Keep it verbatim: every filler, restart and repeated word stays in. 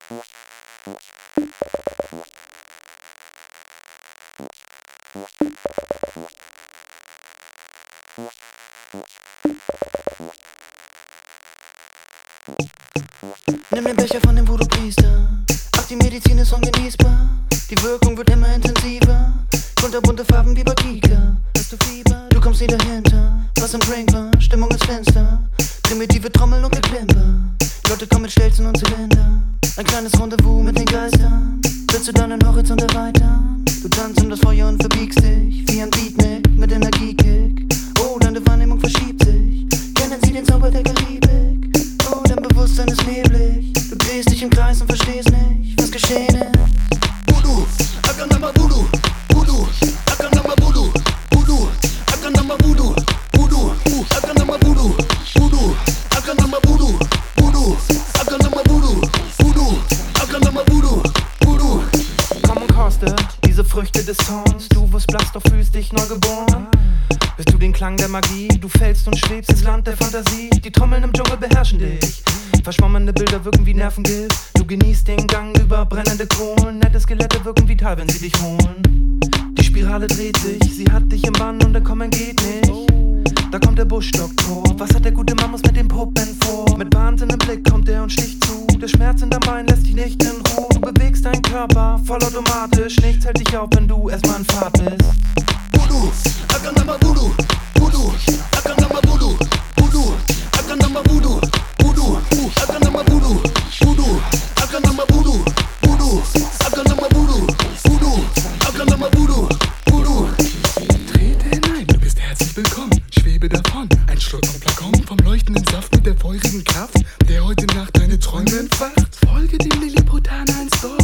Nimm den Becher von dem Voodoo-Priester. Ach, die Medizin ist ungenießbar. Die Wirkung wird immer intensiver. Kunterbunte Farben wie bei Kika. Hast du Fieber? Du kommst nie dahinter. Was im Drink war, Stimmung ist finster. Primitive Trommeln und Geklimper. Leute kommen mit Stelzen und Zylinder. Ein kleines Rendezvous mit den Geistern. Willst du deinen Horizont erweitern? Du tanzt um das Feuer und verbiegst dich wie ein Beatnik mit Energiekick. Oh, deine Wahrnehmung verschiebt sich. Kennen Sie den Zauber der Karibik? Oh, dein Bewusstsein ist neblig. Du drehst dich im Kreis und verstehst nicht, was geschehen ist. Voodoo, Akanama Voodoo, Voodoo, Akanama Voodoo, Voodoo, Akanama Voodoo, Voodoo, Akanama Voodoo, Voodoo, Akanama Voodoo, Voodoo, Akanama Voodoo, Voodoo, Akanama Voodoo, Voodoo. Komm und koste diese Früchte des Zorns. Du wirst blass, doch fühlst dich neu geboren. Hörst du den Klang der Magie? Du fällst und schwebst ins Land der Fantasie. Die Trommeln im Dschungel beherrschen dich. Verschwommene Bilder wirken wie Nervengift. Du genießt den Gang über brennende Kohlen. Nette Skelette wirken vital, wenn sie dich holen. Die Spirale dreht sich, sie hat dich im Bann und Entkommen geht nicht. Da kommt der Buschdoktor. Was hat der gute Mammut mit dem Puppen vor? Mit Wahnsinn im Blick kommt er und sticht zu. Der Schmerz in deinem Bein lässt dich nicht in Ruhe. Du bewegst deinen Körper vollautomatisch. Nichts hält dich auf, wenn du erstmal in Fahrt bist. Voodoo, Akanama Voodoo, Voodoo, Akanama Voodoo, Voodoo, Akanama Voodoo, Voodoo, Akanama Voodoo, Voodoo, Akanama Voodoo, Voodoo, Akanama Voodoo, Voodoo, Akanama Voodoo, Voodoo. Trete hinein, du bist herzlich willkommen. Schwebe davon, ein Schluck vom Flakon, vom leuchtenden Saft mit der feurigen Kraft, der heute Nacht deine Träume entfacht. Folge dem Lilliputaner ins Dorf.